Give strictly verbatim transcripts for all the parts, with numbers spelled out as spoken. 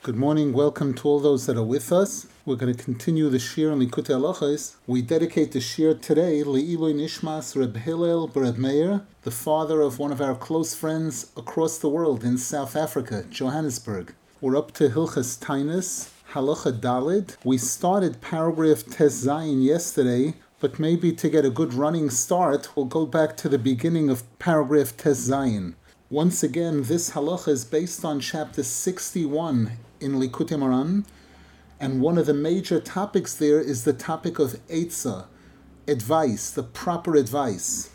Good morning. Welcome to all those that are with us. We're going to continue the shir on Likutei Halachos. We dedicate the shir today Le'ilui Nishmas Reb Hillel Reb Meir, the father of one of our close friends across the world in South Africa, Johannesburg. We're up to Hilchas Tainus, Halacha Dalid. We started paragraph Tes Zayin yesterday, but maybe to get a good running start, we'll go back to the beginning of paragraph Tes Zayin. Once again, this halacha is based on chapter sixty-one in Likutei Moharan, and one of the major topics there is the topic of Eitzah, advice, the proper advice.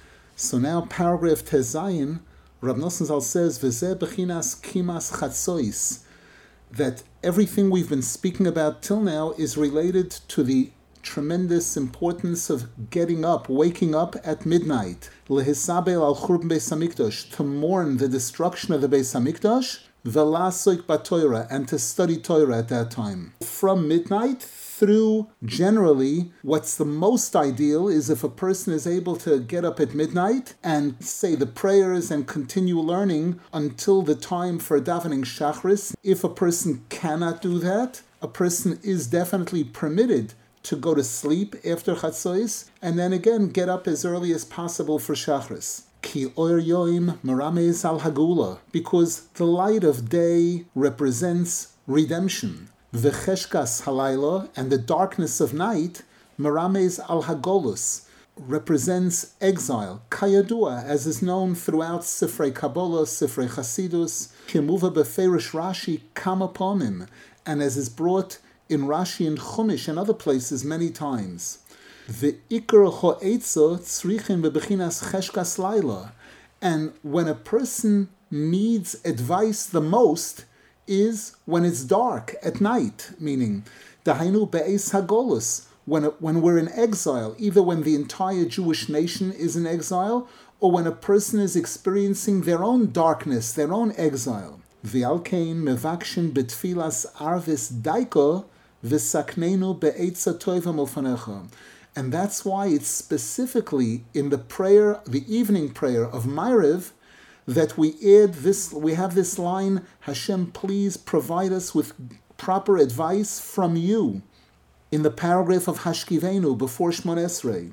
So now, paragraph Tes Zayin, Rav Nosson Zal says, V'zeh bechinas kimas chatzois, that everything we've been speaking about till now is related to the tremendous importance of getting up, waking up at midnight, lehisabel al churban Beis Hamikdash, to mourn the destruction of the Beis Hamikdash, v'lasoik b'Torah, and to study Torah at that time. From midnight through, generally, what's the most ideal is if a person is able to get up at midnight and say the prayers and continue learning until the time for davening Shachris. If a person cannot do that, a person is definitely permitted to go to sleep after Chatzos, and then again get up as early as possible for Shachris. Ki oir yoim meramez al hagula, because the light of day represents redemption. V'cheshkas halayla, and the darkness of night, meramez al hagolus, represents exile. Kayadua, as is known throughout Sifrei Kabbalah, Sifrei Chasidus, kimuva beferish Rashi kama pomim, and as is brought in Rashi and Chumash and other places many times. The ikar ho'etza tzrichin bebechinas cheshkas laila, and when a person needs advice the most is when it's dark at night, meaning dahainu be'es hagolus, when when we're in exile, either when the entire Jewish nation is in exile or when a person is experiencing their own darkness, their own exile. V'alkein mevakshin betfilas arvis daiko v'saknenu be'etza toiva milfanecha. And that's why it's specifically in the prayer, the evening prayer of Ma'ariv, that we add this, we have this line, Hashem, please provide us with proper advice from you, in the paragraph of Hashkivenu before Shmon Esrei.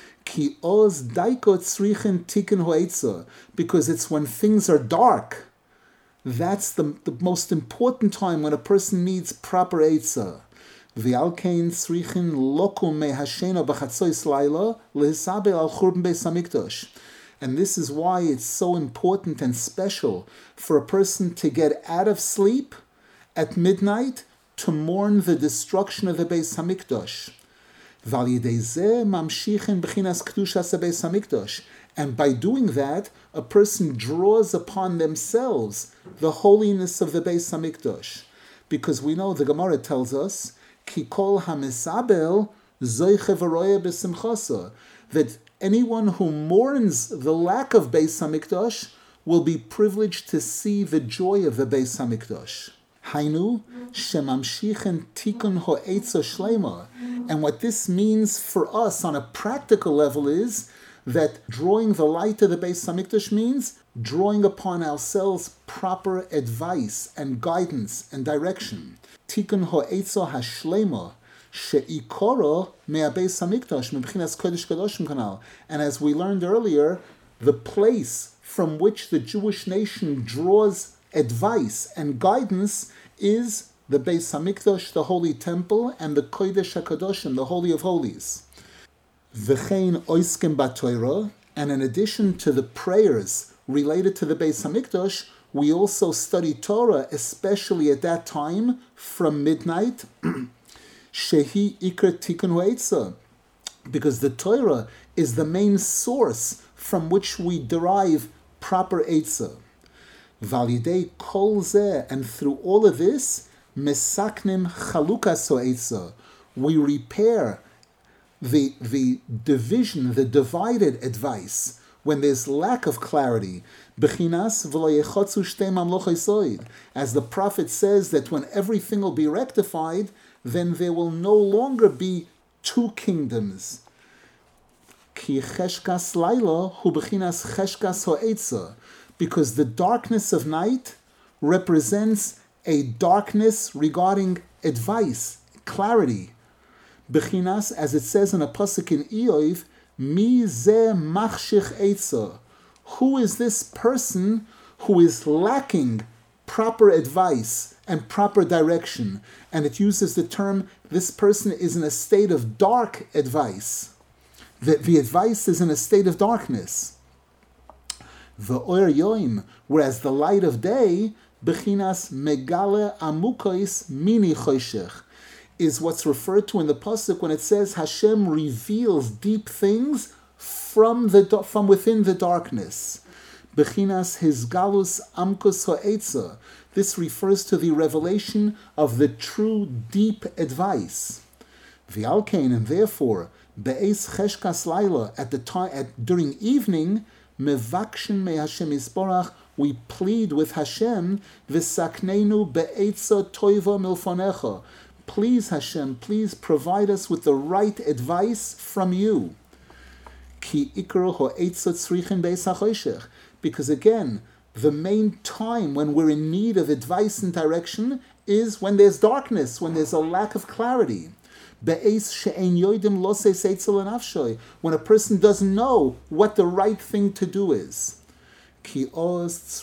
Ki oz daiko tzrichen tikkun ho'etza, because it's when things are dark. That's the, the most important time when a person needs proper eitzah. V'alkein tzrichin lokum mehashena b'chatzois laila lehisabel al churban Beis Hamikdash. And this is why it's so important and special for a person to get out of sleep at midnight to mourn the destruction of the Beis Hamikdash. V'al yedei zeh mamshichin b'chinas kedushas Beis Hamikdash. And by doing that, a person draws upon themselves the holiness of the Beis Hamikdash. Because we know the Gemara tells us, Ki kol hamisabel zoiche v'roye b'simchasa, that anyone who mourns the lack of Beis Hamikdash will be privileged to see the joy of the Beis Hamikdash. Hainu shemamshichen tikun ho'etza shlema. And what this means for us on a practical level is that drawing the light of the Beis Hamikdash means drawing upon ourselves proper advice and guidance and direction. Tikun ho'etza hashlema she'ikoro me'a Beis Hamikdash me'bchinas kodesh kadoshim kanal. And as we learned earlier, the place from which the Jewish nation draws advice and guidance is the Beis Hamikdash, the Holy Temple, and the Kodesh HaKadoshim, the Holy of Holies. V'chein oiskim b'Torah, and in addition to the prayers related to the Beis Hamikdash, we also study Torah, especially at that time, from midnight, shehi ikar tikkun ho'etza, because the Torah is the main source from which we derive proper eitzah. Validei kol zeh, and through all of this, mesaknim chalukas ho'etza, we repair the the division, the divided advice, when there's lack of clarity. Bechinas v'lo yechotzu shtei mamlochos soid, as the prophet says that when everything will be rectified, then there will no longer be two kingdoms. Ki cheshkas laila hu bechinas cheshkas ho'etza, because the darkness of night represents a darkness regarding advice, clarity. Bechinas, as it says in a pasuk in Eov, Mi ze machshich etza. Who is this person who is lacking proper advice and proper direction? And it uses the term, this person is in a state of dark advice. The, the advice is in a state of darkness. The oir yoim, whereas the light of day, bechinas megale amukois mini choshech, is what's referred to in the pasuk when it says Hashem reveals deep things from the from within the darkness. Bechinas hisgalus amkus ha'etza. This refers to the revelation of the true deep advice. V'alkein, and therefore, be'ez cheshkas laila, at the time, at during evening, mevakshin me Hashem isborach, we plead with Hashem, v'sakneinu be'etza toiva milfonecha. Please, Hashem, please provide us with the right advice from you. Ki ikro ha'etza tzrichin be'ez hachoshech. Because again, the main time when we're in need of advice and direction is when there's darkness, when there's a lack of clarity. When a person doesn't know what the right thing to do is. Because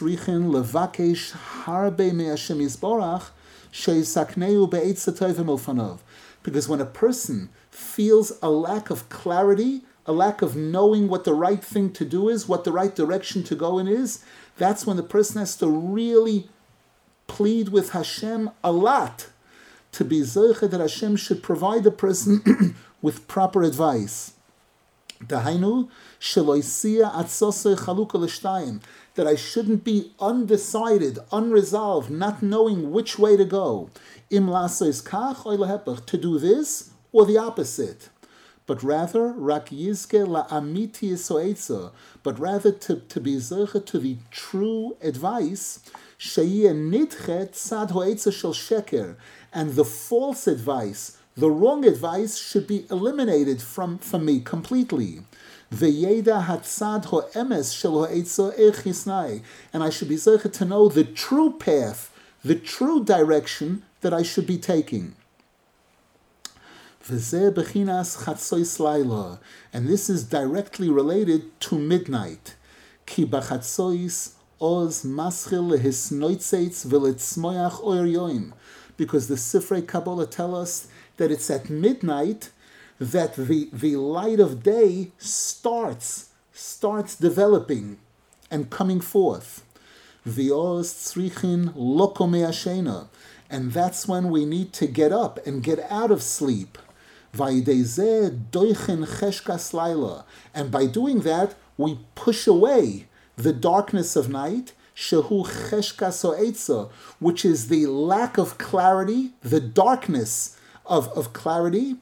when a person feels a lack of clarity, a lack of knowing what the right thing to do is, what the right direction to go in is, that's when the person has to really plead with Hashem a lot to be zoche that Hashem should provide the person with proper advice. Dahainu sheloisia atzosei chaluka l'shtayim, that I shouldn't be undecided, unresolved, not knowing which way to go. Im lasois kach oy lehepach, to do this or the opposite. But rather, rak yizke la amiti yisoetza, but rather to, to be zeche to the true advice, sheyeh nidche tzad hoetza shel sheker, and the false advice, the wrong advice should be eliminated from, from me completely. V'yeda hatzad ho'emes shel hoetza ech yisnai, and I should be zeche to know the true path, the true direction that I should be taking. And this is directly related to midnight. Ki b'chatzois oz maschil lehisnoitzeitz v'letzmoyach oir yoim. Because the Sifrei Kabbalah tell us that it's at midnight that the, the light of day starts, starts developing and coming forth. V'oz tzrichin loko me'ashena. And that's when we need to get up and get out of sleep. And by doing that, we push away the darkness of night, which is the lack of clarity, the darkness of, of clarity,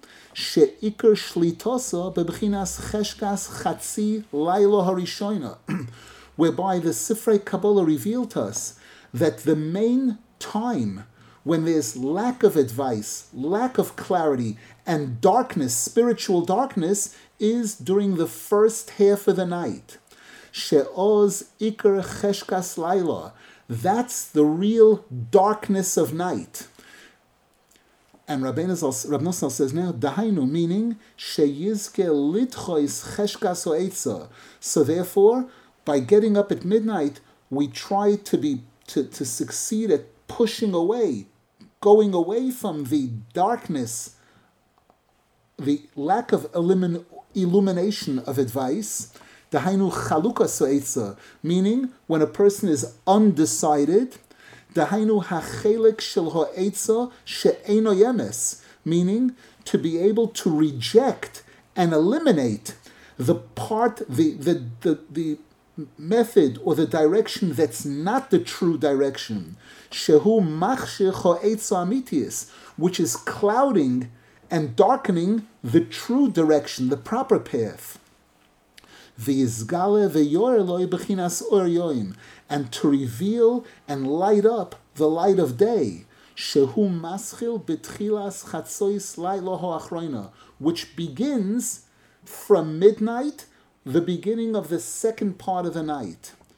whereby the Sifrei Kabbalah revealed to us that the main time when there's lack of advice, lack of clarity, and darkness, spiritual darkness, is during the first half of the night. She'oz ikar cheshkas laila. That's the real darkness of night. And Rabbi Nosson says now, dahainu, meaning, sheyizke litchois cheshkas oetza. So therefore, by getting up at midnight, we try to be to, to succeed at pushing away, going away from the darkness, the lack of illumin, illumination of advice, dahainu chaluka so'etza, meaning when a person is undecided, dahainu hachelik shel ha'etza she'eino yemes, meaning to be able to reject and eliminate the part, the the the, the method or the direction that's not the true direction, shehu machshir ha'etza amitius, which is clouding and darkening the true direction, the proper path. V'yizgale v'yor loy b'chinas or yoim, and to reveal and light up the light of day, shehu maschil b'tchilas chatzois lailo ha'achroina, which begins from midnight, the beginning of the second part of the night.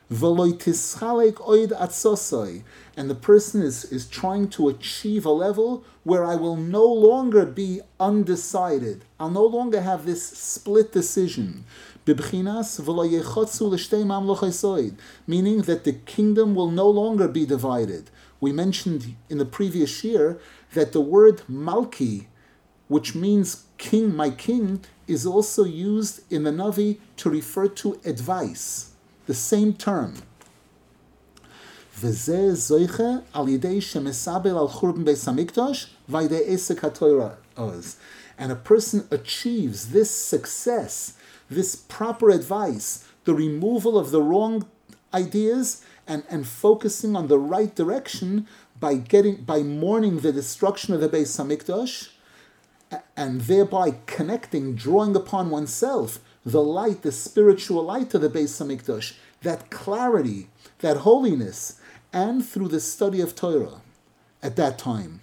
V'loi tischalek oid atzosoi. And the person is, is trying to achieve a level where I will no longer be undecided. I'll no longer have this split decision. Bibchinas v'lo yechotzu l'shtei mamlochai, meaning that the kingdom will no longer be divided. We mentioned in the previous year that the word Malki, which means king, my king, is also used in the Navi to refer to advice, the same term. V'zeh zoiche al yidei shemesabel al churban beis hamikdash v'yidei esek haTorah oz. And a person achieves this success, this proper advice, the removal of the wrong ideas and, and focusing on the right direction by getting by mourning the destruction of the Beis Hamikdash, and thereby connecting, drawing upon oneself the light, the spiritual light of the Beis Hamikdash, that clarity, that holiness, and through the study of Torah at that time.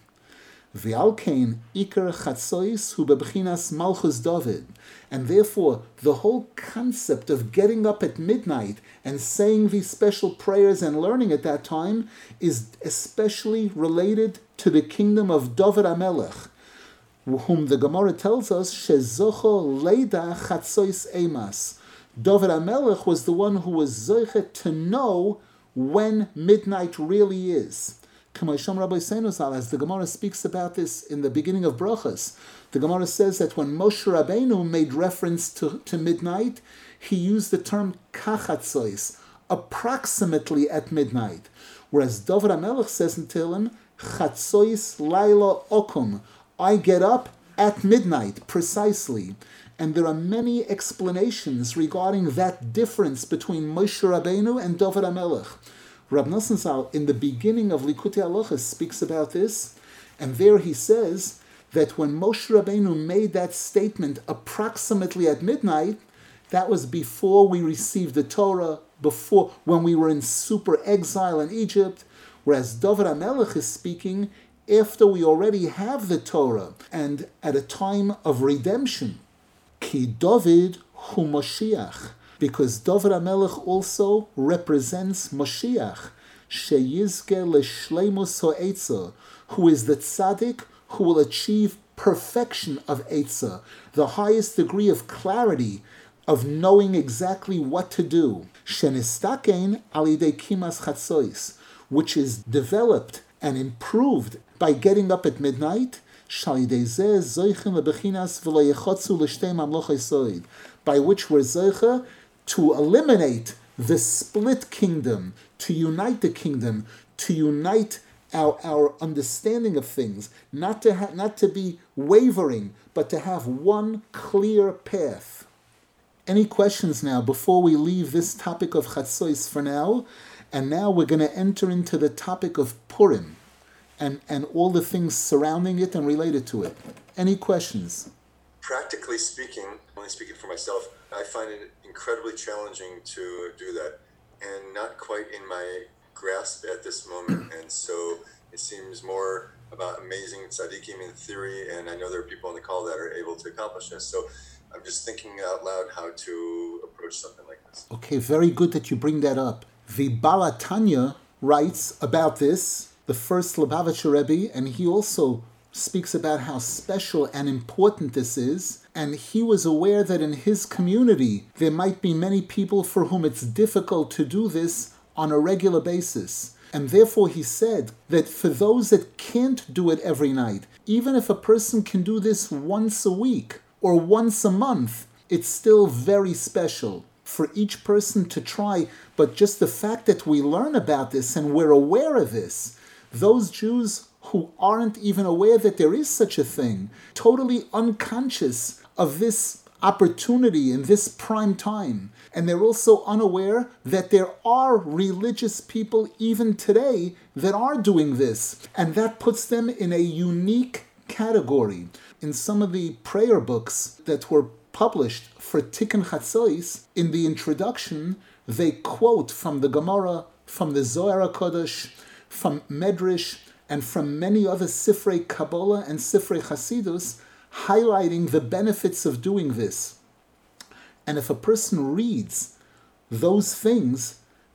V'alkein ikar chatzois hu bebchinas malchus David. And therefore, the whole concept of getting up at midnight and saying these special prayers and learning at that time is especially related to the kingdom of David HaMelech, whom the Gemara tells us, shezocho leida chatzois emas. David HaMelech was the one who was zoche to know when midnight really is. As the Gemara speaks about this in the beginning of Brachas, the Gemara says that when Moshe Rabbeinu made reference to, to midnight, he used the term kachatzois, approximately at midnight. Whereas David HaMelech says in Tehillim, chatzois laila okum, I get up at midnight, precisely. And there are many explanations regarding that difference between Moshe Rabbeinu and David HaMelech. Rab Nosson Zal, in the beginning of Likutei Halachos, speaks about this, and there he says that when Moshe Rabbeinu made that statement approximately at midnight, that was before we received the Torah, before when we were in super exile in Egypt, whereas David HaMelech is speaking after we already have the Torah and at a time of redemption. Ki David hu Moshiach. Because David HaMelech also represents Moshiach, sheyizke l'shleimus ha'etzah, who is the tzaddik who will achieve perfection of etzah, the highest degree of clarity, of knowing exactly what to do. Shenistakein al yidei kimas chatzois, which is developed and improved by getting up at midnight. Shal yidei zeh zoichin lebechinas v'lo yechotzu l'shtei mamlochai soid, by which we're zoicha to eliminate the split kingdom, to unite the kingdom, to unite our, our understanding of things, not to ha- not to be wavering, but to have one clear path. Any questions now before we leave this topic of Chatzois for now? And now we're going to enter into the topic of Purim and, and all the things surrounding it and related to it. Any questions? Practically speaking, only speaking for myself, I find it incredibly challenging to do that and not quite in my grasp at this moment. And so it seems more about amazing tzaddikim in theory, and I know there are people on the call that are able to accomplish this. So I'm just thinking out loud how to approach something like this. Okay, very good that you bring that up. The Baal HaTanya writes about this, the first Lubavitcher Rebbe, and he also speaks about how special and important this is, and he was aware that in his community there might be many people for whom it's difficult to do this on a regular basis. And therefore he said that for those that can't do it every night, even if a person can do this once a week or once a month, it's still very special for each person to try. But just the fact that we learn about this and we're aware of this, those Jews who aren't even aware that there is such a thing, totally unconscious of this opportunity in this prime time. And they're also unaware that there are religious people even today that are doing this. And that puts them in a unique category. In some of the prayer books that were published for Tikkun Chatzois, in the introduction, they quote from the Gemara, from the Zohar HaKadosh, from Medrash, and from many other Sifrei Kabbalah and Sifrei Hasidus, highlighting the benefits of doing this. And if a person reads those things,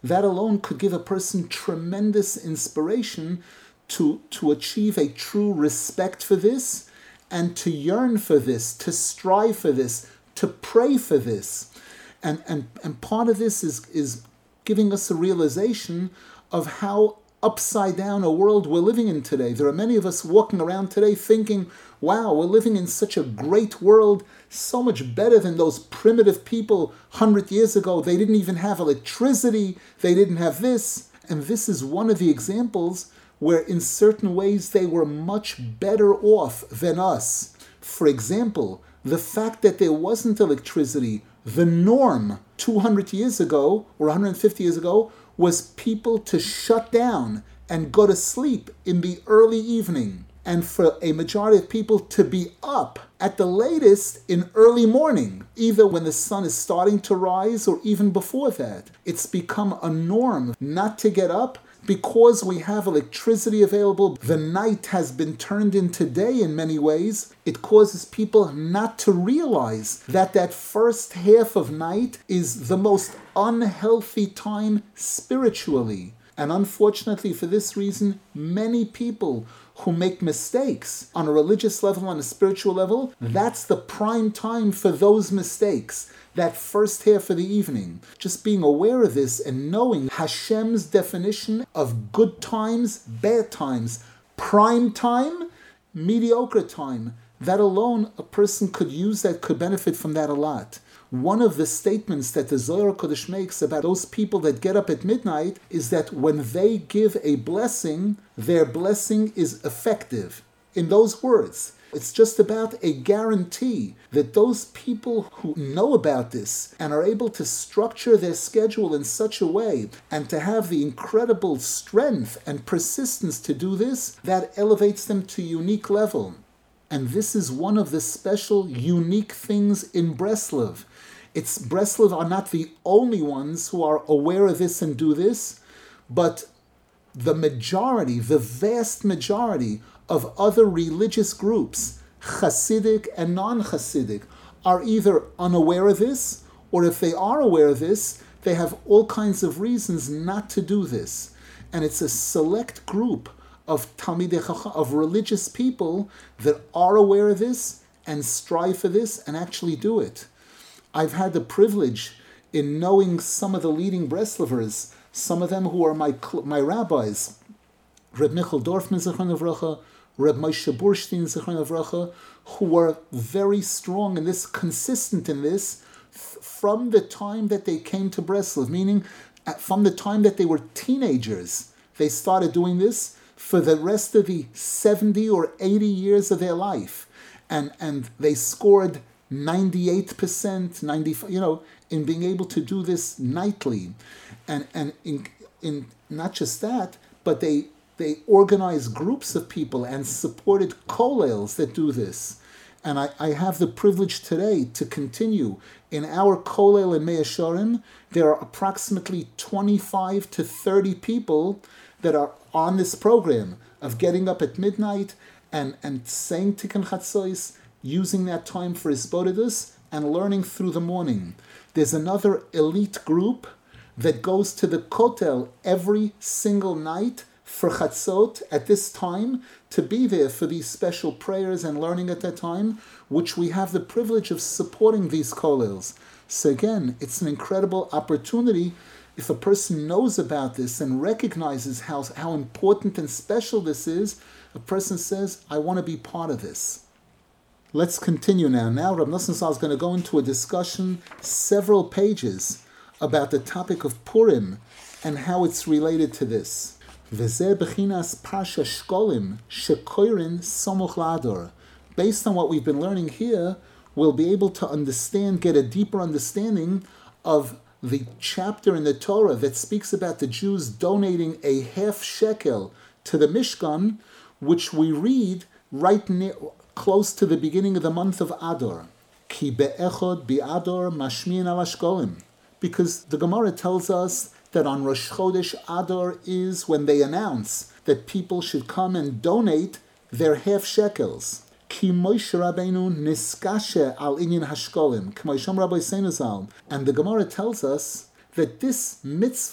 that alone could give a person tremendous inspiration to, to achieve a true respect for this and to yearn for this, to strive for this, to pray for this. And, and, and part of this is, is giving us a realization of how upside down a world we're living in today. There are many of us walking around today thinking, wow, we're living in such a great world, so much better than those primitive people one hundred years ago. They didn't even have electricity, they didn't have this. And this is one of the examples where in certain ways they were much better off than us. For example, the fact that there wasn't electricity, the norm two hundred years ago or one hundred fifty years ago was people to shut down and go to sleep in the early evening, and for a majority of people to be up at the latest in early morning, either when the sun is starting to rise or even before that. It's become a norm not to get up because we have electricity available. The night has been turned into day in many ways. It causes people not to realize that that first half of night is the most unhealthy time spiritually. And unfortunately for this reason, many people who make mistakes on a religious level, on a spiritual level, that's the prime time for those mistakes. That first half of the evening. Just being aware of this and knowing Hashem's definition of good times, bad times, prime time, mediocre time. That alone, a person could use that, could benefit from that a lot. One of the statements that the Zohar Kodesh makes about those people that get up at midnight is that when they give a blessing, their blessing is effective. In those words, it's just about a guarantee that those people who know about this and are able to structure their schedule in such a way and to have the incredible strength and persistence to do this, that elevates them to a unique level. And this is one of the special, unique things in Breslov. It's Breslov are not the only ones who are aware of this and do this, but the majority, the vast majority of other religious groups, Hasidic and non-Hasidic, are either unaware of this, or if they are aware of this, they have all kinds of reasons not to do this. And it's a select group of Talmidei Chacham, of religious people that are aware of this and strive for this and actually do it. I've had the privilege in knowing some of the leading Breslovers, some of them who are my my rabbis, Reb Michael Dorfman Zichron Livracha, Reb Moshe Burstein Zichron Livracha, who were very strong in this, consistent in this, f- from the time that they came to Breslov, meaning at, from the time that they were teenagers, they started doing this for the rest of the seventy or eighty years of their life. And, and they scored ninety-eight percent, ninety-five, you know, in being able to do this nightly. And and in, in not just that, but they they organized groups of people and supported kollels that do this. And I, I have the privilege today to continue. In our kollel in Mea Shearim, there are approximately twenty-five to thirty people that are on this program of getting up at midnight and, and saying Tikkun Chatzos, using that time for Hisbodedus and learning through the morning. There's another elite group that goes to the Kotel every single night for Chatzot at this time, to be there for these special prayers and learning at that time, which we have the privilege of supporting these kollels. So again, it's an incredible opportunity. If a person knows about this and recognizes how, how important and special this is, a person says, I want to be part of this. Let's continue now. Now Rav Nosson Zal is going to go into a discussion, several pages, about the topic of Purim and how it's related to this. V'zeh b'chinas Parsha Shkolim shekoirin somuch la'ador. Based on what we've been learning here, we'll be able to understand, get a deeper understanding of the chapter in the Torah that speaks about the Jews donating a half shekel to the Mishkan, which we read right near, close to the beginning of the month of Adar. Ki be'echod bi'ador mashmiin al hashkolim. Because the Gemara tells us that on Rosh Chodesh Adar is when they announce that people should come and donate their half shekels. Ki Moshe Rabbeinu niskashe al inyan hashkolim, k'mo Yisham Rabbi Seinu Zal. And the Gemara tells us that this mitzvah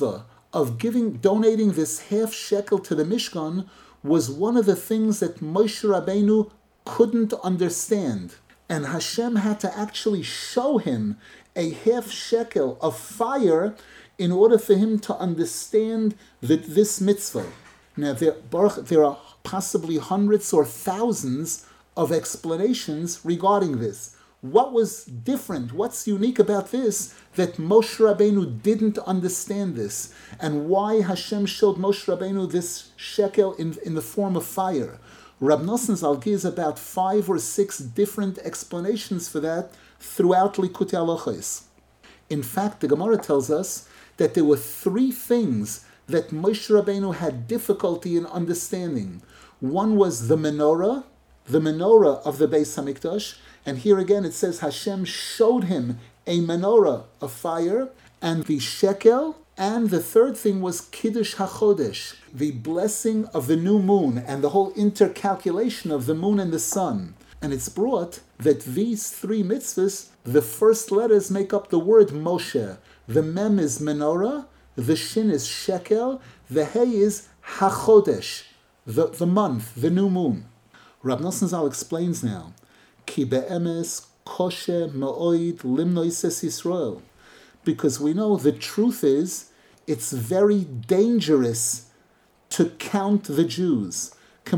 of giving, donating this half shekel to the Mishkan was one of the things that Moshe Rabbeinu couldn't understand. And Hashem had to actually show him a half shekel of fire in order for him to understand that this mitzvah. Now, there, there are possibly hundreds or thousands of explanations regarding this. What was different? What's unique about this that Moshe Rabbeinu didn't understand this? And why Hashem showed Moshe Rabbeinu this shekel in, in the form of fire? Rab Nosson Zal gives about five or six different explanations for that throughout Likutei Halachos. In fact, the Gemara tells us that there were three things that Moshe Rabbeinu had difficulty in understanding. One was the menorah, the menorah of the Beis Hamikdash, and here again it says Hashem showed him a menorah of fire, and the shekel, and the third thing was Kiddush HaChodesh, the blessing of the new moon, and the whole intercalculation of the moon and the sun. And it's brought that these three mitzvahs, the first letters make up the word Moshe. The mem is menorah, the shin is shekel, the hey is HaChodesh, the, the month, the new moon. Rab Nosson Zal explains now, Ki be'emes koshe ma'oid limnoises Yisrael. Because we know the truth is, it's very dangerous to count the Jews. As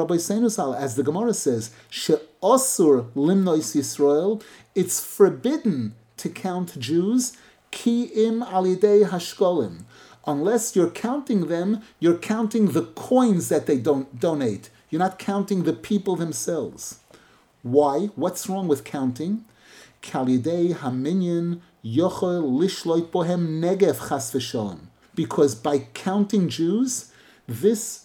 the Gemara says, she'osur limnois Yisrael, it's forbidden to count Jews, ki im alidei hashkolim. Unless you're counting them, you're counting the coins that they don't donate. You're not counting the people themselves. Why? What's wrong with counting? Kalidei haminyan yochel lishloit bohem negev chas v'sholem. Because by counting Jews, this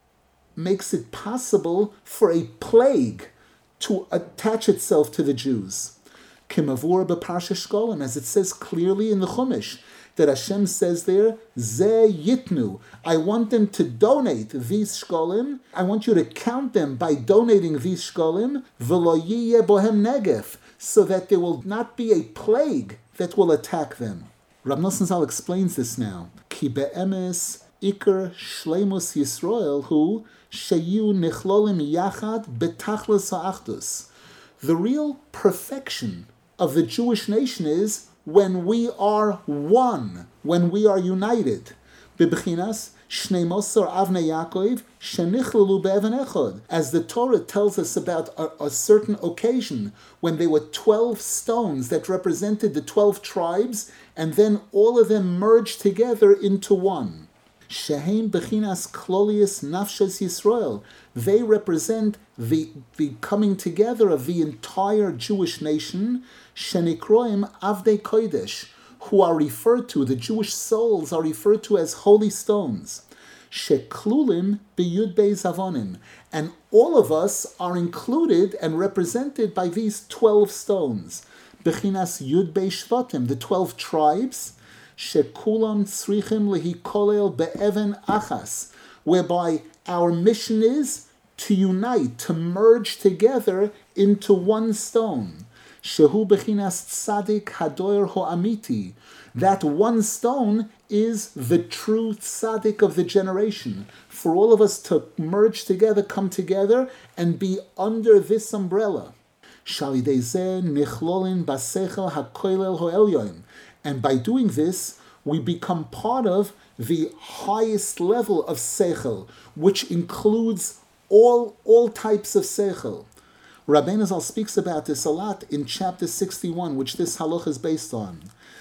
makes it possible for a plague to attach itself to the Jews. Kimavur b'parsha Shkolim, as it says clearly in the Chumash, that Hashem says there, Ze Yitnu. I want them to donate these shkolim. I want you to count them by donating these shkolim, v'lo yiyeh bohem negef, so that there will not be a plague that will attack them. Rab Nosson Zal explains this now. Ki be'emes ikar shleimus Yisrael hu sheyu nichlolim yachad betachlis ha'achdus. The real perfection of the Jewish nation is when we are one, when we are united. B'bechinas shnei mosar avnei Yaakov shenichlelu be'evan echad. As the Torah tells us about a, a certain occasion when there were twelve stones that represented the twelve tribes, and then all of them merged together into one. Shehem bechinas klolius nafshas Yisrael. They represent the, the coming together of the entire Jewish nation, shenikroim avdei kodesh, who are referred to, the Jewish souls are referred to as holy stones. Sheklulim biyud beis avonim. And all of us are included and represented by these twelve stones. Bechinas yud beis shvatim, the twelve tribes, shekulam tzrichim lehikolel be'even achas, whereby our mission is to unite, to merge together into one stone. Shehu bechinas tzadik hadoyer ho'amiti. That one stone is the true tzaddik of the generation. For all of us to merge together, come together, and be under this umbrella. Shalidei zeh nichlolin basechel hakoilel ho'elyon. And by doing this, we become part of the highest level of seichel, which includes all, all types of seichel. Rabbeinu Zal speaks about this a lot in chapter sixty-one, which this halach is based on.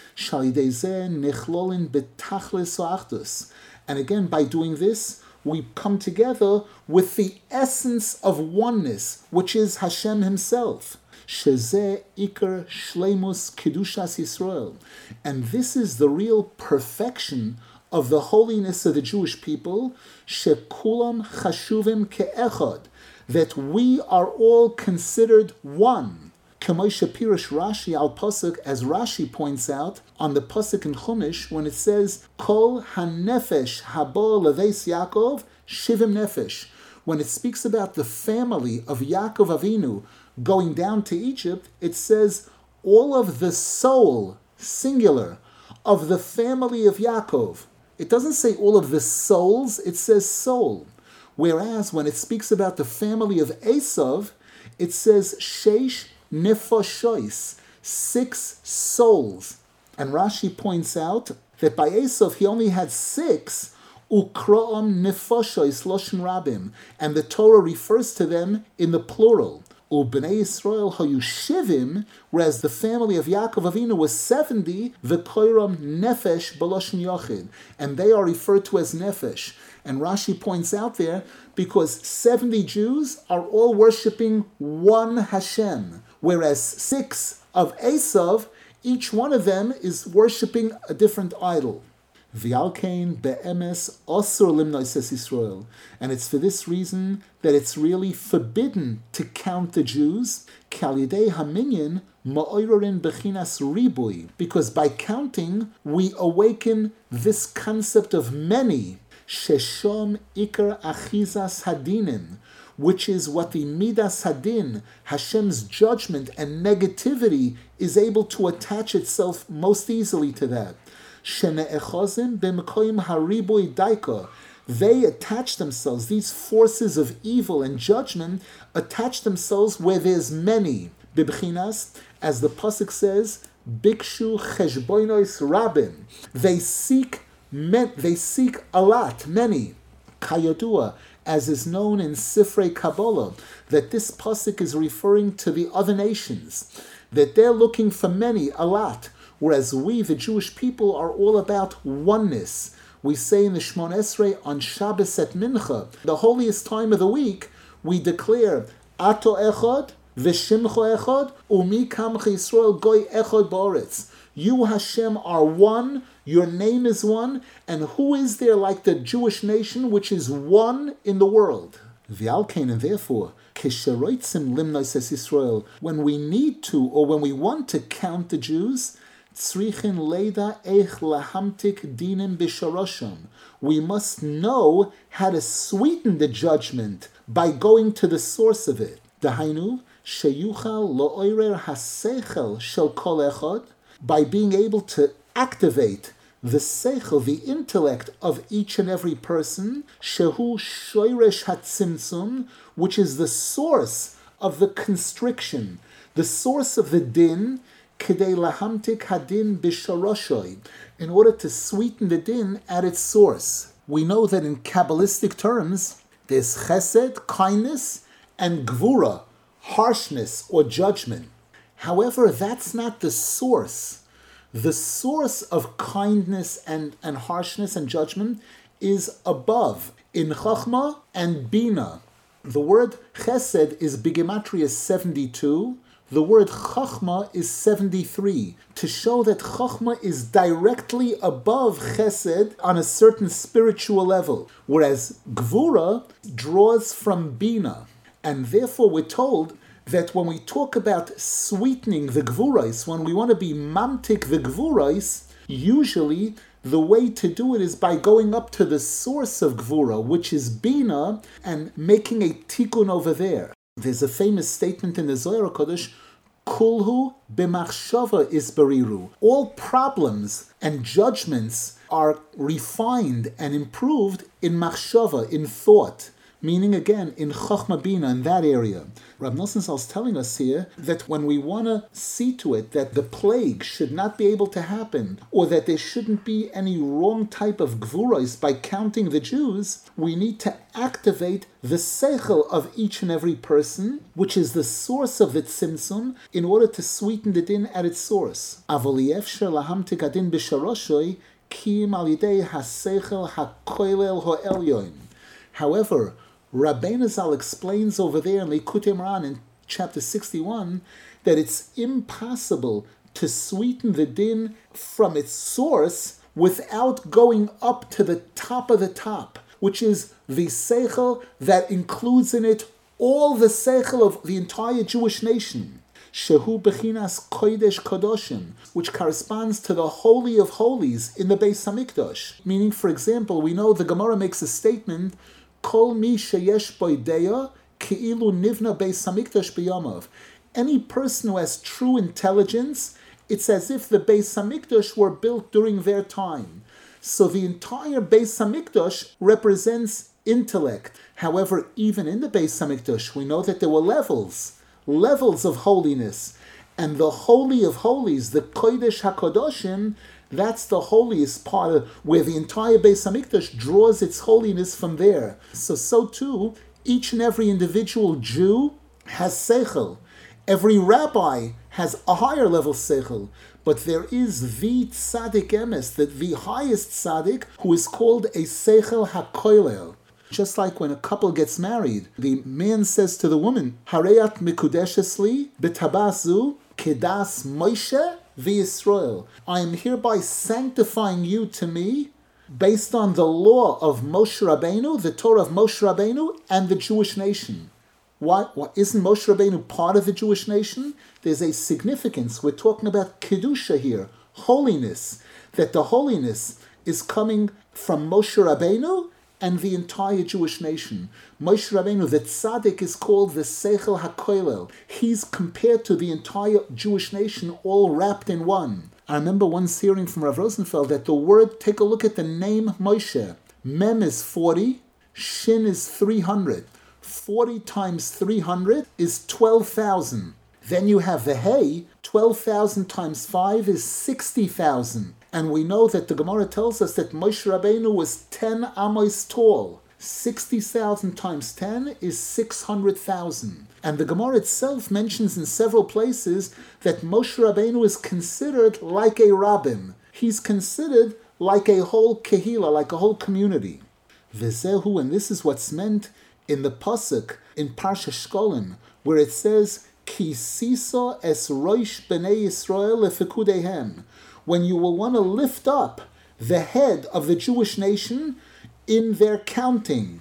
And again, by doing this, we come together with the essence of oneness, which is Hashem Himself. Shezeh ikar shleimus kedushas Yisrael. And this is the real perfection of the holiness of the Jewish people, shekulam chashuvim ke'echad, that we are all considered one. K'moshe Pirish Rashi al Pasuk, as Rashi points out on the Pasuk in Chumash, when it says, Kol hanefesh habo leveis Yaakov shivim nefesh. When it speaks about the family of Yaakov Avinu going down to Egypt, it says, all of the soul, singular, of the family of Yaakov. It doesn't say all of the souls, it says soul. Whereas when it speaks about the family of Esav, it says sheish nefoshois, six souls. And Rashi points out that by Esav he only had six, ukroam nefoshois loshen rabim, and the Torah refers to them in the plural. Ubnei Yisrael hayu shivim, whereas the family of Yaakov Avinu was seventy, v'koiram nefesh b'loshen yochid, and they are referred to as nefesh. And Rashi points out there, because seventy Jews are all worshipping one Hashem, whereas six of Esav, each one of them is worshipping a different idol. V'alkein be'emes osur limnois es Yisrael. And it's for this reason that it's really forbidden to count the Jews, k'alidei haminyan ma'oirorin bechinas ribui, because by counting we awaken this concept of many, sheshom ikar achizas hadinin, which is what the midas hadin, Hashem's judgment and negativity, is able to attach itself most easily to that. Shene'echozim b'mekoyim haribui daika. They attach themselves, these forces of evil and judgment attach themselves where there's many. Bibchinas, as the pasuk says, bikshu cheshbonos rabim. They seek, they seek a lot, many. Kayodua, as is known in Sifrei Kabbalah, that this pasuk is referring to the other nations, that they're looking for many, a lot. Whereas we, the Jewish people, are all about oneness. We say in the Shmon Esrei on Shabbos at Mincha, the holiest time of the week, we declare, Ato echad, v'shimcho echad, umi kamcha Yisrael goy echad ba'aretz. You, Hashem, are one, your name is one, and who is there like the Jewish nation, which is one in the world? V'alkein, and therefore, kisheroitzim limnois es Yisrael, when we need to, or when we want to count the Jews, tzrichin leida eich lahamtik dinim b'shorosham. We must know how to sweeten the judgment by going to the source of it. Dahainu, sheyuchal lo'oirer hasechel shel kol echad, by being able to activate the seichel, the intellect of each and every person, shehu shoiresh hatzimtzum, which is the source of the constriction, the source of the din, kedei lahamtik hadin b'shoroshoy, in order to sweeten the din at its source. We know that in Kabbalistic terms, there's chesed, kindness, and gvura, harshness or judgment. However, that's not the source. The source of kindness and, and harshness and judgment is above, in Chachma and Bina. The word chesed is bigematria seventy-two. The word Chachma is seventy-three, to show that Chachma is directly above Chesed on a certain spiritual level, whereas Gvura draws from Bina. And therefore we're told that when we talk about sweetening the Gvurais, when we want to be mamtik the Gvurais, usually the way to do it is by going up to the source of Gvura, which is Bina, and making a tikkun over there. There's a famous statement in the Zohar HaKadosh, Kulhu b'machshava isbariru. All problems and judgments are refined and improved in machshava, in thought. Meaning again, in Chachma Bina, in that area. Rav Nosson Zal is telling us here that when we want to see to it that the plague should not be able to happen, or that there shouldn't be any wrong type of gvuros by counting the Jews, we need to activate the seichel of each and every person, which is the source of the tzimtzum, in order to sweeten the din at its source. Avoliyefsher lahamtik adin b'sharoshoy kim al yidei haseichel hakoilel ho'elyon. However, Rabbeinu Zal explains over there in Likutei Moharan in chapter sixty-one that it's impossible to sweeten the din from its source without going up to the top of the top, which is the seichel that includes in it all the seichel of the entire Jewish nation. Shehu Bechinas Kodesh Kodoshim, which corresponds to the Holy of Holies in the Beis Hamikdash. Meaning, for example, we know the Gemara makes a statement, Kol mi sheyesh bo ideya ki'ilu nivna beis hamikdash b'yamav. Any person who has true intelligence, it's as if the Beis Hamikdash were built during their time. So the entire Beis Hamikdash represents intellect. However, even in the Beis Hamikdash, we know that there were levels, levels of holiness. And the Holy of Holies, the Kodesh HaKadoshim, that's the holiest part of where the entire Beis Hamikdash draws its holiness from there. So, so too, each and every individual Jew has seichel. Every rabbi has a higher level seichel. But there is the tzaddik emes, that the highest tzaddik, who is called a seichel hakoilel. Just like when a couple gets married, the man says to the woman, Hareyat mikudeshes li b'tabazu kedas Moshe v'Yisrael. I am hereby sanctifying you to me based on the law of Moshe Rabbeinu, the Torah of Moshe Rabbeinu, and the Jewish nation. Why, why isn't Moshe Rabbeinu part of the Jewish nation? There's a significance. We're talking about Kedusha here, holiness, that the holiness is coming from Moshe Rabbeinu and the entire Jewish nation. Moshe Rabbeinu, the tzaddik, is called the Seichel HaKoilel. He's compared to the entire Jewish nation, all wrapped in one. I remember once hearing from Rav Rosenfeld that the word, take a look at the name Moshe. Mem is forty, Shin is three hundred. forty times three hundred is twelve thousand. Then you have the Hey, twelve thousand times five is sixty thousand. And we know that the Gemara tells us that Moshe Rabbeinu was ten amos tall. sixty thousand times ten is six hundred thousand. And the Gemara itself mentions in several places that Moshe Rabbeinu is considered like a rabbin. He's considered like a whole kehila, like a whole community. V'zehu, and this is what's meant in the pasuk in Parsha Shkolim, where it says, Ki sisa es roish b'nei Yisrael lefikudehem, when you will want to lift up the head of the Jewish nation in their counting.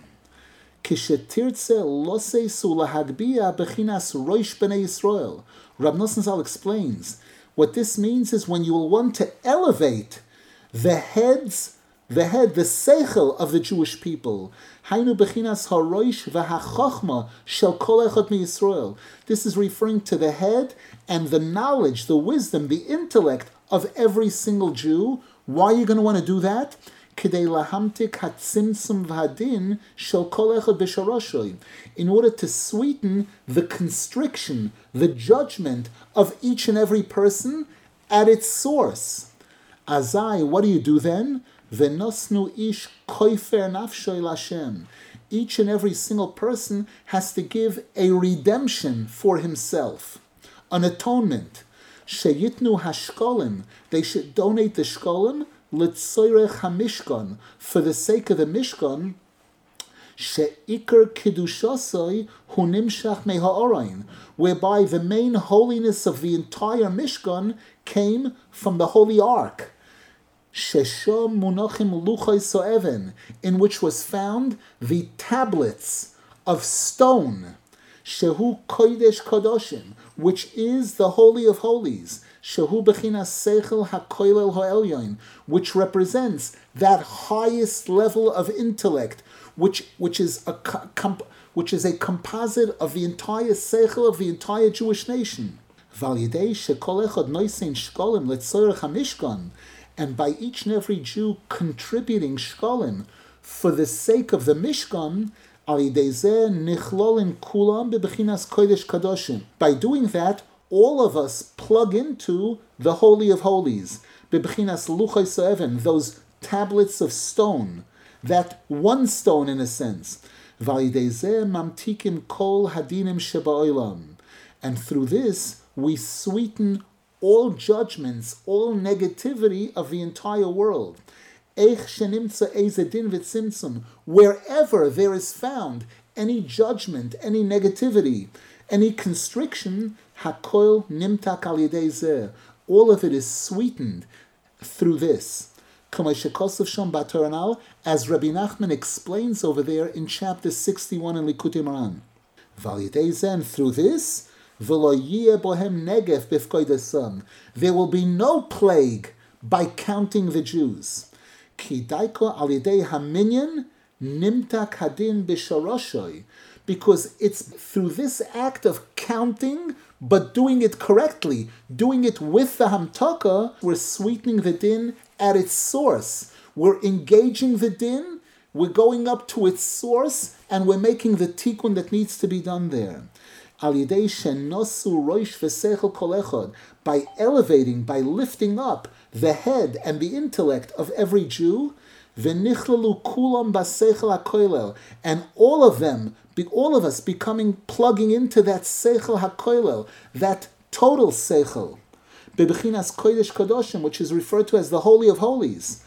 Kishetirtze losesu lahagbia bechinas roish b'nei Yisrael. Rab Nosson Zal explains, what this means is when you will want to elevate the heads, the head, the seichel of the Jewish people. Hainu bechinas haroish v'hachachma shel kol echad miYisrael. This is referring to the head and the knowledge, the wisdom, the intellect of every single Jew. Why are you going to want to do that? Kidei lahamtik hatzimtzum v'hadin shel kol echad b'sharoshay. In order to sweeten the constriction, the judgment of each and every person at its source. Azai, what do you do then? V'nosnu ish koifer nafshoy lashem. Each and every single person has to give a redemption for himself, an atonement. Sheyitnu hashkolim, they should donate the shkolim l'tzoyrech hamishkan, for the sake of the mishkan. Sheikar kidushasoi hu nimshach meha'orain, whereby the main holiness of the entire mishkan came from the holy ark. Sheshom munachim luchay so'even, in which was found the tablets of stone. Shehu kodesh kadoshim, which is the Holy of Holies. Shehu bechinas seichel hakoilel ha'elyon, which represents that highest level of intellect, which which is a comp, which is a composite of the entire seichel of the entire Jewish nation. Validei shekol echad noisein shkolim letzorech hamishkan. And by each and every Jew contributing shkolim for the sake of the Mishkan, by doing that, all of us plug into the Holy of Holies, those tablets of stone, that one stone in a sense. And through this, we sweeten all judgments, all negativity of the entire world. Wherever there is found any judgment, any negativity, any constriction, hakol nimtak al yedei zeh, all of it is sweetened through this. As Rabbi Nachman explains over there in chapter sixty-one in Likutei Moharan. Val yedei zeh, and through this, there will be no plague by counting the Jews. Because it's through this act of counting, but doing it correctly, doing it with the hamtaka, we're sweetening the din at its source. We're engaging the din, we're going up to its source, and we're making the tikkun that needs to be done there. By elevating, by lifting up the head and the intellect of every Jew, and all of them, all of us becoming, plugging into that seichel hakoilel, that total seichel, bebechinas kodesh kadoshim, which is referred to as the Holy of Holies.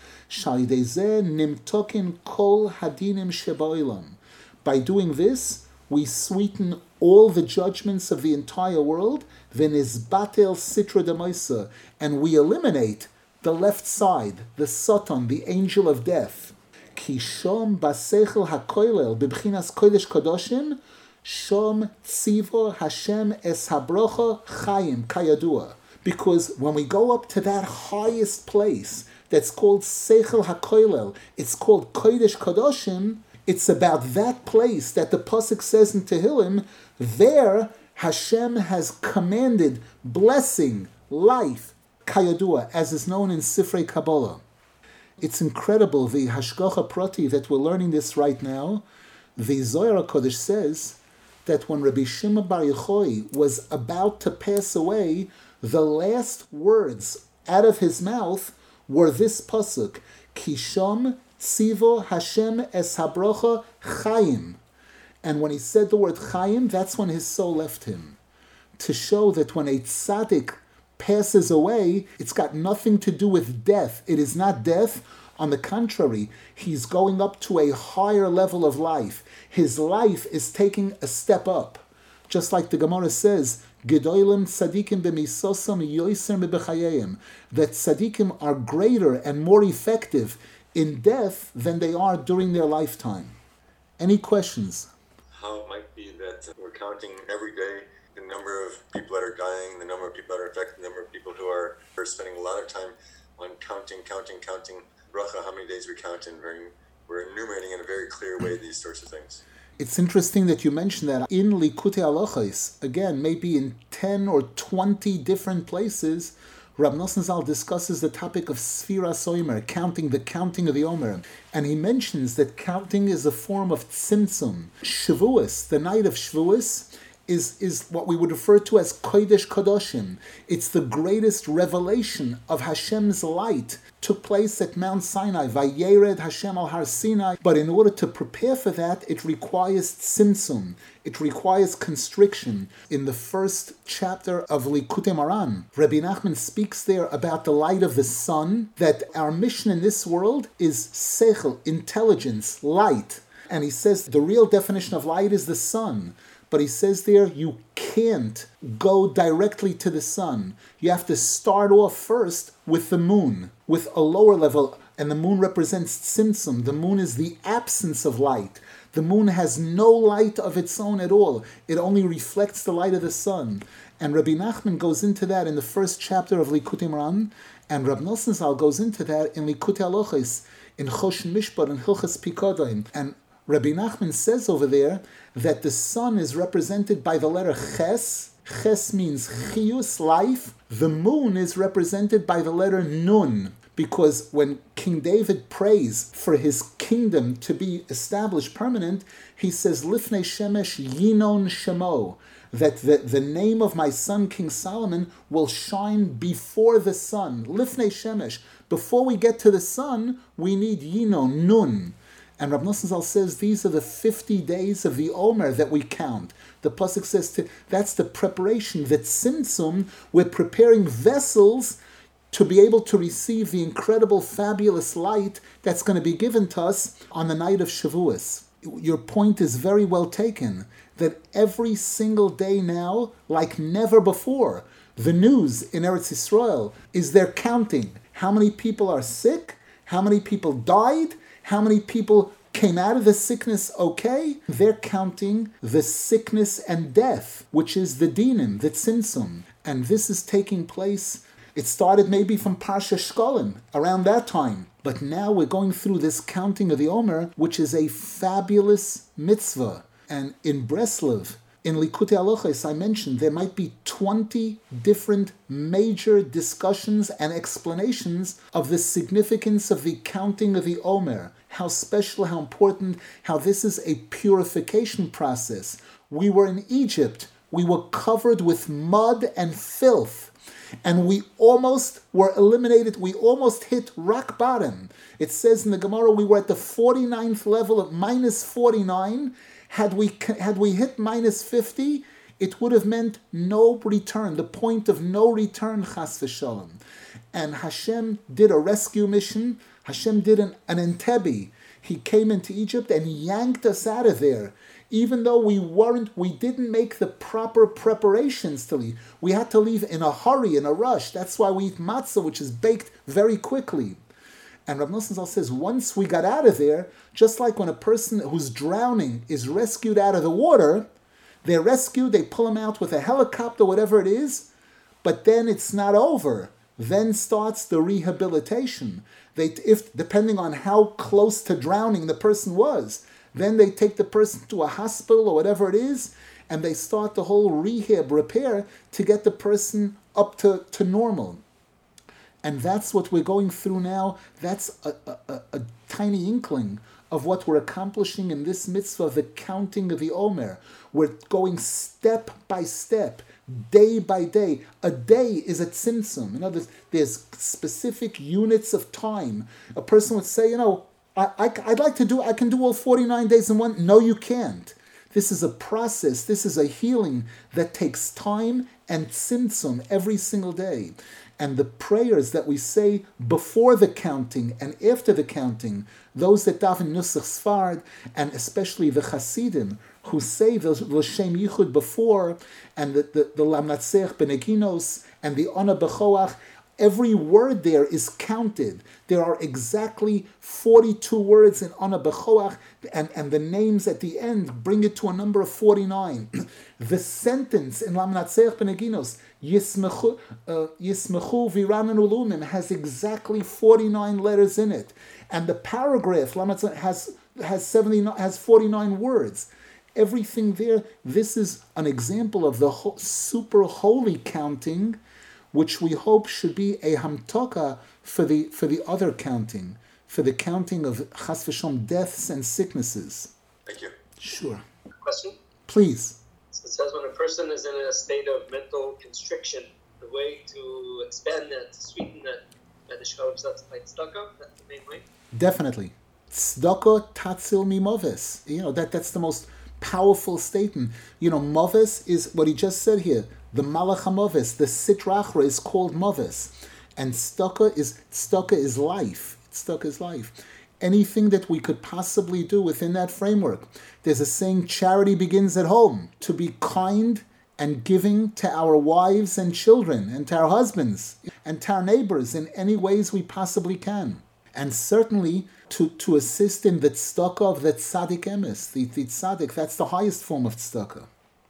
nimtokin kol hadinim sheba'olam. By doing this, we sweeten all the judgments of the entire world, v'nizbatel sitra demaisa, and we eliminate the left side, the Satan, the angel of death. Ki shom baseichel hakoilel bebchinas kodesh kadoshim, shom tzivo Hashem es habrocha chayim kayadua. Because when we go up to that highest place, that's called seichel hakoilel, it's called kodesh kadoshim. It's about that place that the pasuk says in Tehillim. There, Hashem has commanded blessing, life, kayadua, as is known in Sifrei Kabbalah. It's incredible, the Hashgacha Prati that we're learning this right now. The Zohar HaKodesh says that when Rabbi Shimon Bar Yochai was about to pass away, the last words out of his mouth were this pasuk, Kisham Tzivo Hashem es habrocha chayim. And when he said the word chayim, that's when his soul left him. To show that when a tzaddik passes away, it's got nothing to do with death. It is not death. On the contrary, he's going up to a higher level of life. His life is taking a step up. Just like the Gemara says, Gedolim tzadikim b'misosam yoiser mebechayim, that tzadikim are greater and more effective in death than they are during their lifetime. Any questions? How it might be that we're counting every day the number of people that are dying, the number of people that are affected, the number of people who are, are spending a lot of time on counting, counting, counting, bracha, how many days we count, and very, we're enumerating in a very clear way these sorts of things. It's interesting that you mentioned that in Likutei Halachos, again, maybe in ten or twenty different places, Rab Nosson Zal discusses the topic of Sfiras Omer, counting, the counting of the Omer. And he mentions that counting is a form of tzimtzum. Shavuos, the night of Shavuos, is, is what we would refer to as Kodesh Kadoshim. It's the greatest revelation of Hashem's light. Took place at Mount Sinai, Vayered Hashem al Har Sinai. But in order to prepare for that, it requires tzimtzum. It requires constriction. In the first chapter of Likutei Moharan, Rabbi Nachman speaks there about the light of the sun, that our mission in this world is seichel, intelligence, light. And he says the real definition of light is the sun. But he says there, you can't go directly to the sun. You have to start off first with the moon, with a lower level. And the moon represents tzimtzum. The moon is the absence of light. The moon has no light of its own at all. It only reflects the light of the sun. And Rabbi Nachman goes into that in the first chapter of Likutei Moharan, and Rab Nosson Zal goes into that in Likutei Halachos, in Choshen Mishpat, and Hilchas Pikodim. And Rabbi Nachman says over there that the sun is represented by the letter Ches. Ches means Chiyus, life. The moon is represented by the letter Nun, because when King David prays for his kingdom to be established permanent, he says, Lifnei Shemesh Yinon Shemo, that the, the name of my son King Solomon will shine before the sun. Lifnei Shemesh. Before we get to the sun, we need Yinon, Nun. And Rab Nosson Zal says these are the fifty days of the Omer that we count. The pasuk says to, that's the preparation, the tzimtzum. We're preparing vessels to be able to receive the incredible, fabulous light that's going to be given to us on the night of Shavuos. Your point is very well taken, that every single day now, like never before, the news in Eretz Yisrael is they're counting how many people are sick, how many people died, how many people came out of the sickness okay. They're counting the sickness and death, which is the dinim, the tzimtzum. And this is taking place. It started maybe from Parsha Shkolim, around that time. But now we're going through this counting of the Omer, which is a fabulous mitzvah. And in Breslov, In Likutei Halachos, I mentioned there might be twenty different major discussions and explanations of the significance of the counting of the Omer, how special, how important, how this is a purification process. We were in Egypt, we were covered with mud and filth, and we almost were eliminated, we almost hit rock bottom. It says in the Gemara we were at the forty-ninth level of minus forty-nine. Had we had we hit minus fifty, it would have meant no return, the point of no return, chas v'shalom. And Hashem did a rescue mission. Hashem did an, an Entebbe. He came into Egypt and yanked us out of there. Even though we weren't, we didn't make the proper preparations to leave. We had to leave in a hurry, in a rush. That's why we eat matzah, which is baked very quickly. And Rav Nosson Zal says, once we got out of there, just like when a person who's drowning is rescued out of the water, they're rescued, they pull them out with a helicopter, whatever it is, but then it's not over. Then starts the rehabilitation. They, if depending on how close to drowning the person was, then they take the person to a hospital or whatever it is, and they start the whole rehab, repair, to get the person up to, to normal. And that's what we're going through now. That's a, a, a tiny inkling of what we're accomplishing in this mitzvah, the counting of the Omer. We're going step by step, day by day. A day is a tzimtzum. In other words, there's specific units of time. A person would say, you know, I, I, I'd like to do, I can do all forty-nine days in one. No, you can't. This is a process. This is a healing that takes time and tzimtzum every single day. And the prayers that we say before the counting and after the counting, those that daven Nusach Sfard, and especially the Hasidim, who say the L'Shem Yichud before, and the, the, the Lamnatzech Beneginos, and the Ona Bechoach, every word there is counted. There are exactly forty-two words in Ona Bechoach, and, and the names at the end bring it to a number of forty-nine. The sentence in Lamnatzech Beneginos, Yismechu uh, Viranan Ulumim, has exactly forty-nine letters in it. And the paragraph has has seventy has forty-nine words. Everything there, this is an example of the ho- super holy counting, which we hope should be a hamtoka for the for the other counting, for the counting of chas v'shalom deaths and sicknesses. Thank you. Sure. Question? Please. So it says when a person is in a state of mental constriction, the way to expand that, to sweeten that, that is like tzedakah, that's the main way? Definitely. Tzedakah tatzil mimoves. You know, that, that's the most powerful statement. You know, moves is what he just said here. The malach hamoves, the sitra achra is called moves. And tzedakah is, tzedakah is life. Tzedakah is life. Anything that we could possibly do within that framework. There's a saying, charity begins at home. To be kind and giving to our wives and children and to our husbands and to our neighbors in any ways we possibly can. And certainly to, to assist in the tzedakah of the tzaddik emes, the, the tzaddik, that's the highest form of tzedakah.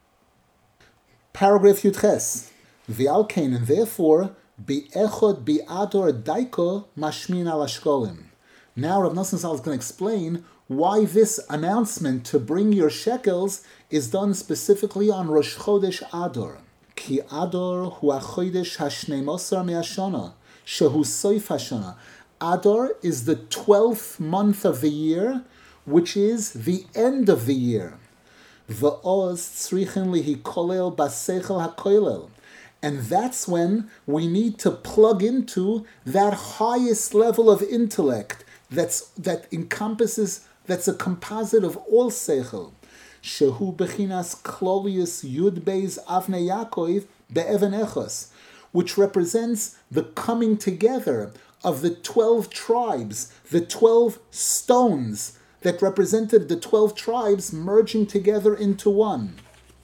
Paragraph Yudches. V'al kain, and therefore, bi'echod bi'ador daiko mashmin al ashkolim. Now Rav Nosson Zal is going to explain why this announcement to bring your shekels is done specifically on Rosh Chodesh Ador. Ki Ador hu achodesh hashneimosar me'ashana, shehu soif hashana. Ador is the twelfth month of the year, which is the end of the year. V'oz tzrichen lihi kolel basechel hakoilel. And that's when we need to plug into that highest level of intellect that's that encompasses, that's a composite of all seichel. Shehu bechinas klolius yud beis avnei Yaakov be'even echos, which represents the coming together of the twelve tribes, the twelve stones that represented the twelve tribes merging together into one.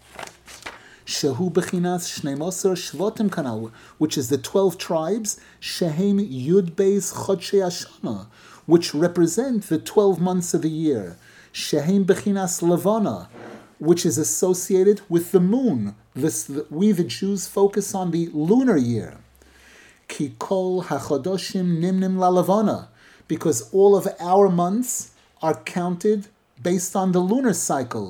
Shehu bechinas shneimosar shvotim kanal, which is the twelve tribes, shehem yud beis chodshei hashana, which represent the twelve months of the year. Shehem bechinas levana, which is associated with the moon. This, the, we the Jews focus on the lunar year. Ki kol hachodoshim nimnim la levana, because all of our months are counted based on the lunar cycle.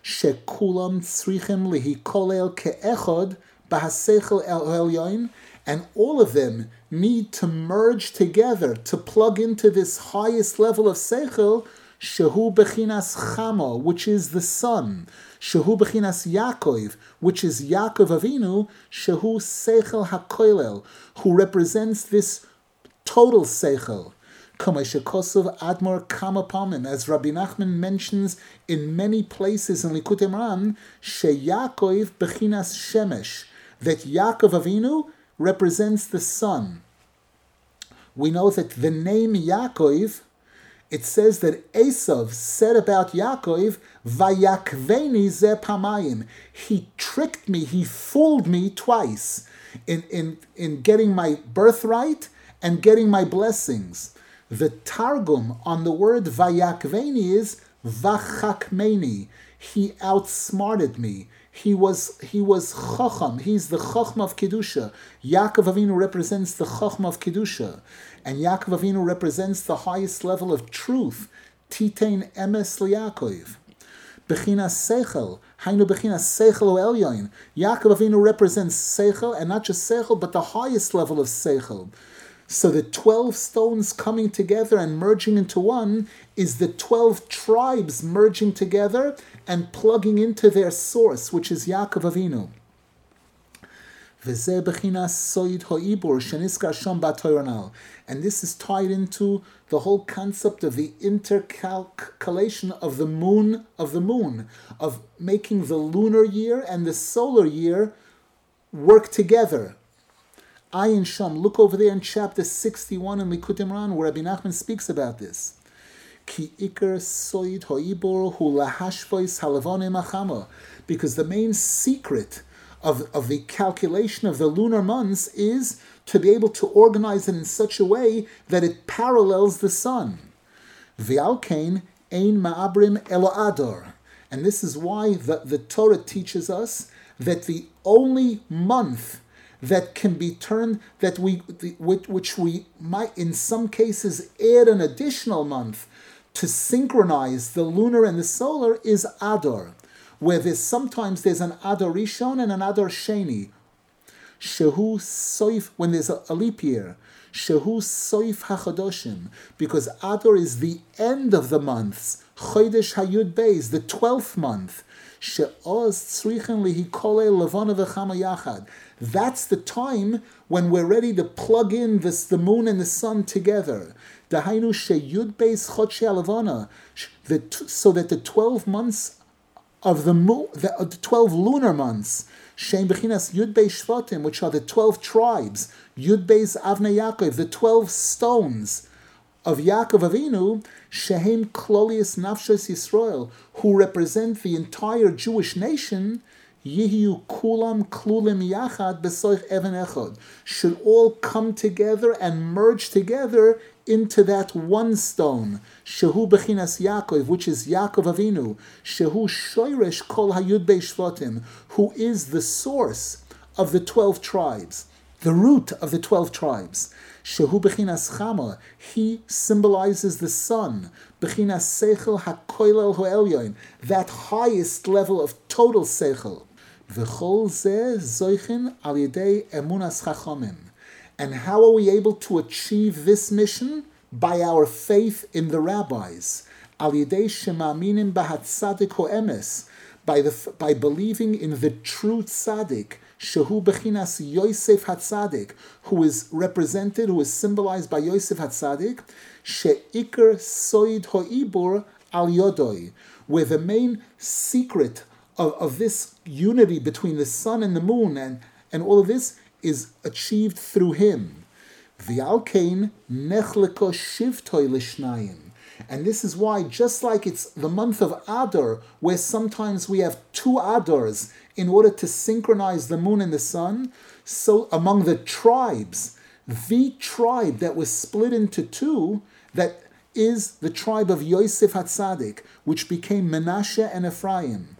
shekulam tzrichem lihikolel ke'echod bahasechel el elyon, and all of them need to merge together to plug into this highest level of seichel, shehu bechinas chamo, which is the sun, shehu bechinas Yaakov, which is Yaakov Avinu, shehu seichel hakoilel, who represents this total seichel. Kameshekosov Admor Kamapamim, as Rabbi Nachman mentions in many places in Likutei Moharan, sheYaakov bechinas shemesh, that Yaakov Avinu represents the sun. We know that the name Yaakov, it says that Esav said about Yaakov, Vayakveni ze pamayim, he tricked me, he fooled me twice in, in, in getting my birthright and getting my blessings. The Targum on the word Vayakveni is Vachakmeni, he outsmarted me. He was he was Chacham. He's the Chacham of Kedusha. Yaakov Avinu represents the Chacham of Kedusha. And Yaakov Avinu represents the highest level of truth. Titein emes liYaakov. Bechinas Seichel. Hainu bechinas Seichel Elyon. Yaakov Avinu represents Seichel, and not just Seichel, but the highest level of Seichel. So the twelve stones coming together and merging into one is the twelve tribes merging together and plugging into their source, which is Yaakov Avinu. And this is tied into the whole concept of the intercalculation of the moon, of the moon, of making the lunar year and the solar year work together. Ayin Sham, look over there in chapter sixty-one in Likutei Moharan, where Rabbi Nachman speaks about this. Ki ikar soid hoibor hu lahashvois halavone machama, because the main secret of, of the calculation of the lunar months is to be able to organize it in such a way that it parallels the sun. V'alkein ein ma'abrim elo adar, and this is why the, the Torah teaches us that the only month that can be turned, that we, which we might in some cases add an additional month to synchronize the lunar and the solar, is Adar, where there's sometimes there's an Adar Rishon and an Adar Sheni. Shehu Soif, when there's a, a leap year, Shehu Soif HaChadoshim, because Adar is the end of the months, Chodesh Hayud Beis, the twelfth month. That's the time when we're ready to plug in this, the moon and the sun together. So that the twelve months of the moon, the, the twelve lunar months, which are the twelve tribes, Yud Beis Avnei Yaakov, the twelve stones of Yaakov Avinu, Shehem Klolius Nafshos Yisrael, who represent the entire Jewish nation, Yihiu Kulam Klulim Yachad Besoich Even Echad, should all come together and merge together into that one stone, Shehu Bechinas Yaakov, which is Yaakov Avinu, Shehu Shoiresh Kol Hayud Beishvatim, who is the source of the twelve tribes, the root of the twelve tribes. Shehu Bechinas Chama, he symbolizes the sun, Bechinas Seichel HaKoilel Ho'elyon, that highest level of total Seichel. V'chol zeh zoichin al yedei emunas chachamim. And how are we able to achieve this mission? By our faith in the rabbis. Al yedei shema'aminim b'hatzadik ho'emes, by the by believing in the true tzaddik, Shehu Bechinas Yosef HaTzadik, who is represented, who is symbolized by Yosef HaTzadik, She'ikr Soid Ho'ibur Al Yodoi, where the main secret of, of this unity between the sun and the moon and, and all of this is achieved through him. V'alkein Nechleko Shivtoi Lishnayim. And this is why, just like it's the month of Adar, where sometimes we have two Adars in order to synchronize the moon and the sun, so among the tribes, the tribe that was split into two, that is the tribe of Yosef HaTzadik, which became Menashe and Ephraim.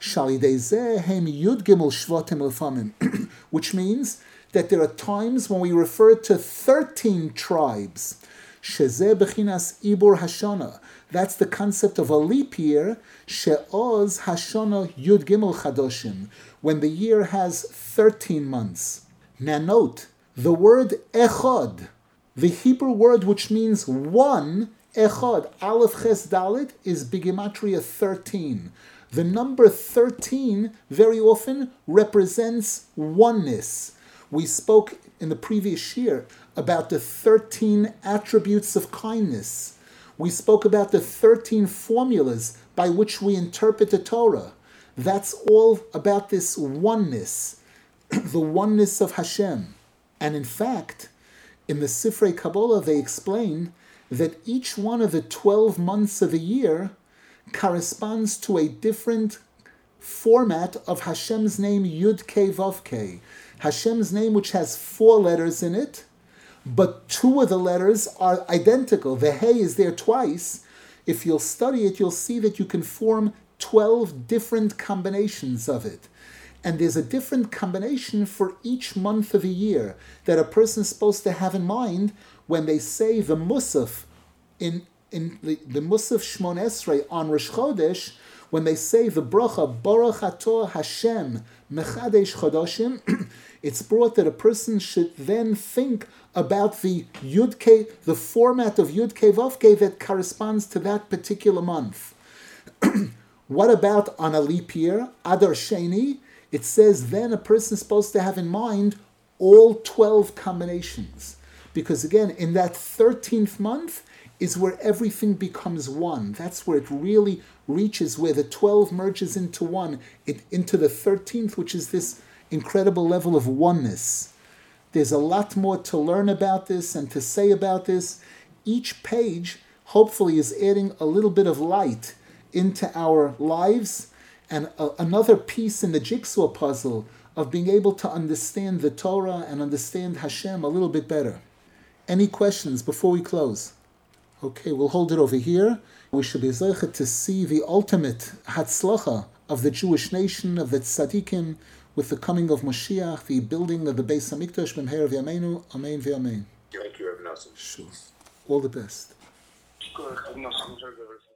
Which means that there are times when we refer to thirteen tribes. Shezeh bechinas ibur hashana, That's the concept of a leap year, she'oz hashana yud gimel chadoshim, when the year has thirteen months. Now note, the word echad, the Hebrew word which means one, echad, aleph ches dalet, is bigematria thirteen. The number thirteen very often represents oneness. We spoke in the previous year about the thirteen attributes of kindness. We spoke about the thirteen formulas by which we interpret the Torah. That's all about this oneness, the oneness of Hashem. And in fact, in the Sifrei Kabbalah, they explain that each one of the twelve months of the year corresponds to a different format of Hashem's name, Yud Kei Vav Kei. Hashem's name, which has four letters in it, but two of the letters are identical. The Hey is there twice. If you'll study it, you'll see that you can form twelve different combinations of it. And there's a different combination for each month of the year that a person is supposed to have in mind when they say the Musaf in, in the, the Musaf Shmon Esrei on Rosh Chodesh, when they say the bracha, Baruch Atah Hashem Mechadesh Chodoshim, it's brought that a person should then think about the Yud Kei, the format of Yud Kei Vav Kei that corresponds to that particular month. What about on a leap year, Adar Sheni? It says then a person is supposed to have in mind all twelve combinations. Because again, in that thirteenth month is where everything becomes one. That's where it really reaches, where the twelve merges into one, it, into the thirteenth, which is this incredible level of oneness. There's a lot more to learn about this and to say about this. Each page, hopefully, is adding a little bit of light into our lives and a, another piece in the jigsaw puzzle of being able to understand the Torah and understand Hashem a little bit better. Any questions before we close? Okay, we'll hold it over here. We should be zeichet to see the ultimate hatzlacha of the Jewish nation, of the tzaddikim, with the coming of Mashiach, the building of the Beis HaMikdash, b'mheira v'yameinu, amen v'amen. Thank you, Rabbi Nosson. Sure. All the best.